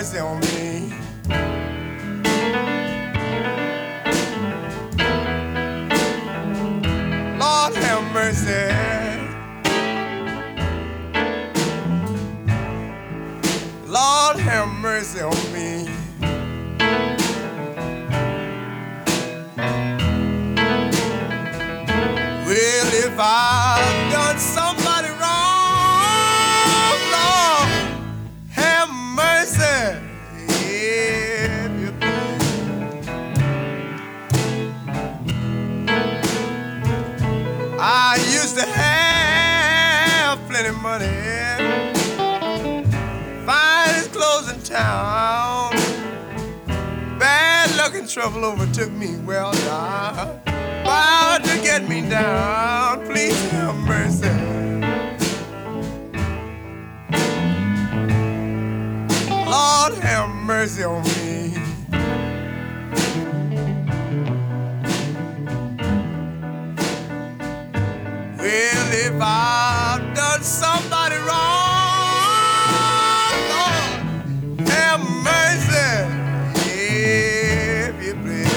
mercy on me. Lord have mercy. Lord have mercy on me. Well, if I've done somebody wrong, Lord, have mercy. If you please. I used to have plenty money, finest clothes in town. Bad luck and trouble overtook me. Well, now about to get me down. Please have mercy. Lord have mercy on me. Well, if I've done somebody wrong, Lord have mercy. If you please.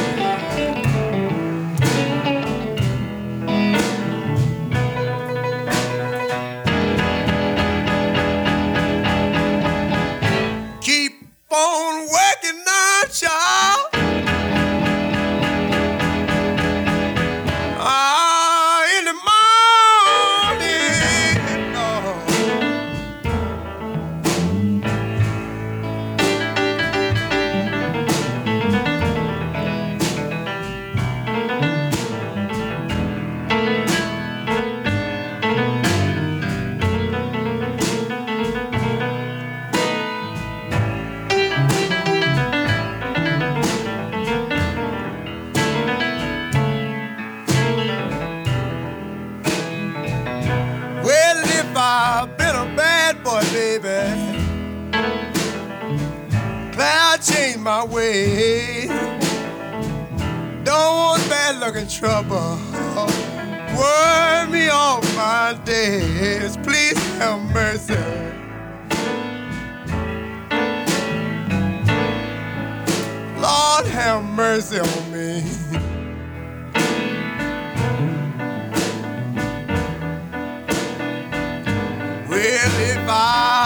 On working now, child. In the morning, Lord. I've been a bad boy, baby. Glad I changed my way. Don't want bad luck and trouble worry me all my days. Please have mercy. Lord have mercy on me. Well, if I